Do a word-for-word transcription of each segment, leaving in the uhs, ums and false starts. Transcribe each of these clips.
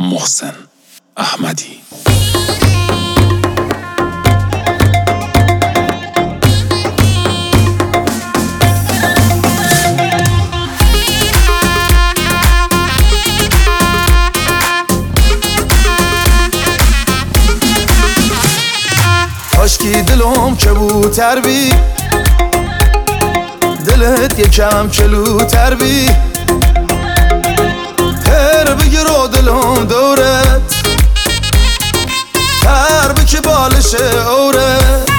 محسن احمدی. کاشکی دلم کبوتر بی، دلت یکم کلوتر بی، پر بگیر و دلم دورت، پر بکی بالش عورت،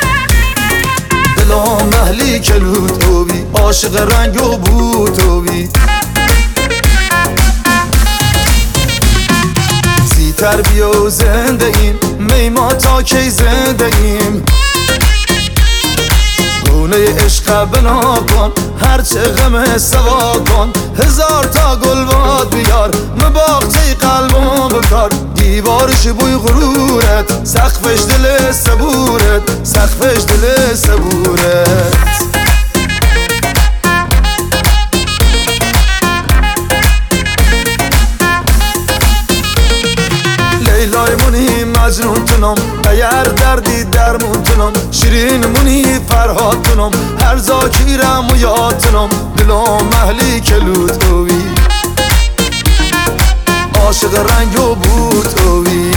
دلم محلی کلوتو بی، عاشق رنگ و بوتو بی، زیتر بیا و زنده ایم، میما تا کی زنده ایم، گونه عشق بنا کن، هرچه غم سوا کن، هزار تا گل باد بیار، مباغچه قلبم بکار، دیوارش بوی غرورت، سقفش دل صبورت، سقفش دل صبورت. لیلای مونی مجنون تونم، اگر دردی درمون تونم، شیرین مونی فرهاد تونم، هر زاکیرم و یادتونم، دلم محلی کلوتوی، عاشق رنگ و بوتوی.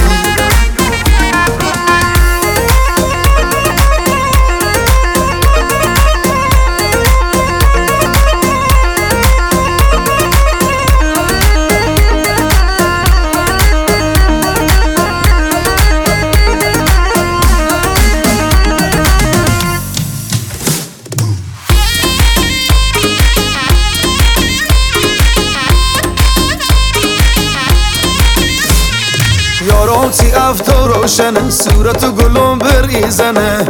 یارم تی افتو روشنه، صورت گلم بریزنه،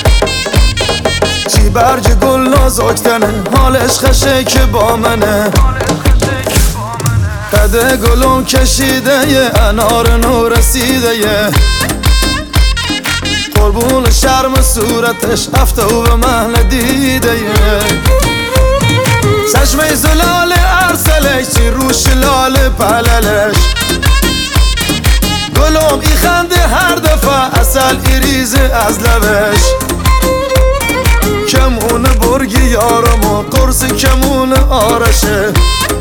چی برگ گل نازکتنه، حالش خشه که با منه، قده گلم کشیده یه انار نو رسیده یه، قربون شرم صورتش افتو به من دیده یه، چشمه زلال ارسلش چی روش لال پللش، گلم ای خنده هر دفعه اصل ایریزه از لبش، کمون برگی یارم و قرص کمون آرشه،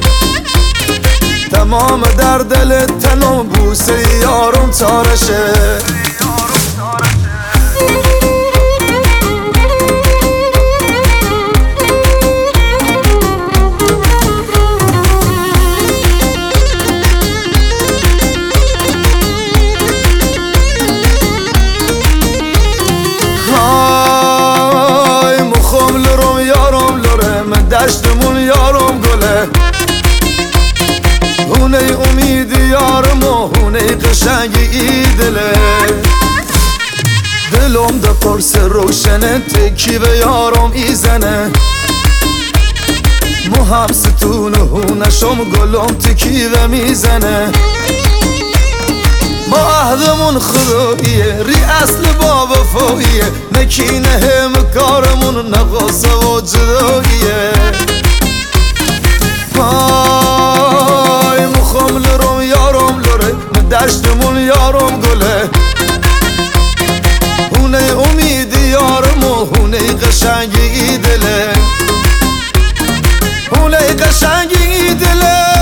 تمام در دل تنم بوسه یارم تارشه. دشتمون یارم گله، هونه امید یارم و هونه قشنگی ای دله، دلم ده قرص روشنه تکی به یارم ایزنه، مو هم ستون هونشم گلم تکی و میزنه، ما عهدمون خداییه، ری اصل با وفاییه، نکینه هم کارمون نقاصه و جداییه، وای مخم لرم یارم لره، دشتمون یارم گله، هونه امید یارم و هونه قشنگی دله، هونه قشنگی دله.